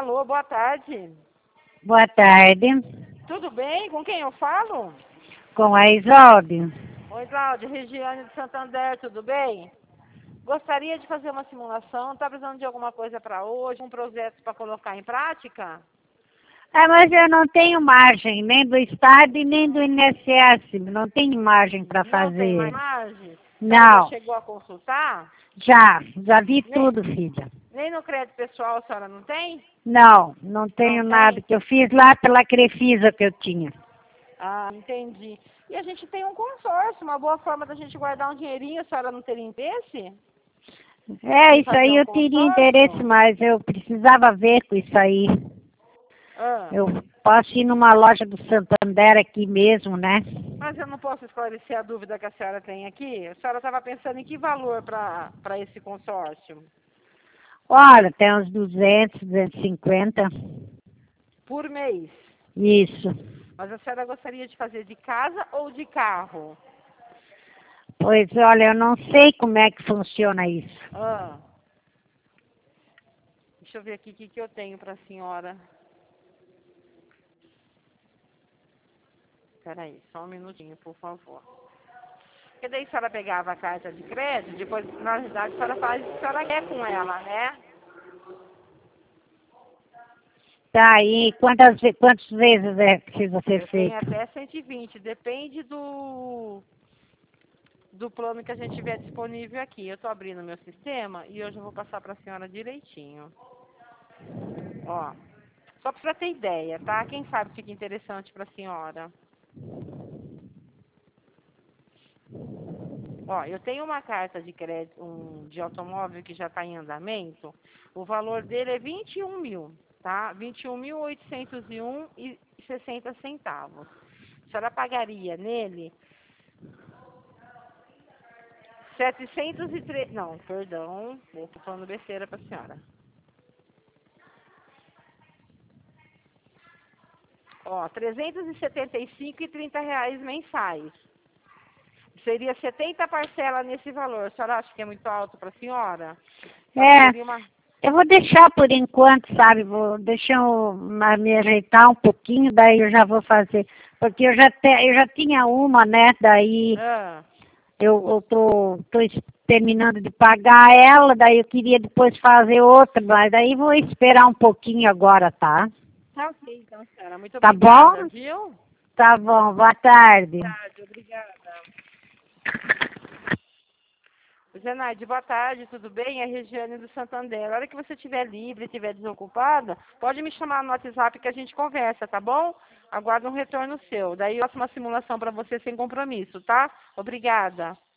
Alô, boa tarde. Boa tarde, Tudo bem? Com quem eu falo? com a Isolde. Oi, Cláudia, Regiane de Santander, tudo bem? Gostaria de fazer uma simulação. Está precisando de alguma coisa para hoje? Um projeto para colocar em prática? Ah, mas eu não tenho margem, nem do Estado e nem do INSS. Não tenho margem para Não tem mais fazer. margem? A senhora já Não, chegou a consultar? já vi Nem, tudo, filha. nem no crédito pessoal a senhora não tem? Não Não tenho nada, tem? que eu fiz lá pela Crefisa que eu tinha. Ah, entendi. E a gente tem um consórcio, uma boa forma da gente guardar um dinheirinho, a senhora não teria interesse É, em isso fazer aí um eu teria interesse, consórcio? mas eu precisava ver com isso aí. Ah, Eu posso ir numa loja do Santander aqui mesmo, né? mas eu não posso esclarecer a dúvida que a senhora tem aqui? A senhora estava pensando em que valor para esse consórcio? Olha, tem uns 250. Por mês. Isso. Mas a senhora gostaria de fazer de casa ou de carro? Pois olha, eu não sei como é que funciona isso. Ah, deixa eu ver aqui o que eu tenho para a senhora. Espera aí, só um minutinho, por favor. Porque daí a senhora pegava a carta de crédito, depois, na realidade, a senhora faz o que a senhora quer com ela, né? Tá aí, quantas vezes é que precisa ser Eu tenho feito? até 120, depende do plano que a gente tiver disponível aqui. Eu estou abrindo meu sistema e hoje eu vou passar para a senhora direitinho. Ó, só para ter ideia, tá? Quem sabe fica interessante para a senhora. Ó, eu tenho uma carta de crédito de automóvel que já está em andamento. O valor dele é 21 mil, tá? 21.801,60 centavos. A senhora pagaria nele 703... Não, perdão. Eu tô falando besteira pra senhora. Ó, 375,30 reais mensais. Seria 70 parcelas nesse valor. A senhora acha que é muito alto pra senhora? Só É, poderia uma... eu vou deixar por enquanto, sabe? Vou deixar me ajeitar um pouquinho, daí eu já vou fazer. Porque eu já tinha uma, né? Daí Ah, eu terminando de pagar ela, daí eu queria depois fazer outra, mas daí vou esperar um pouquinho agora, tá? tá ok, então, senhora. Muito Tá obrigada, bom? viu? Tá bom, boa tarde. Tarde, obrigada. Zenaide, boa tarde, tudo bem? É a Regiane do Santander. A hora que você estiver livre, estiver desocupada, pode me chamar no WhatsApp que a gente conversa, tá bom? Aguardo um retorno seu. Daí eu faço uma simulação para você sem compromisso, tá? Obrigada.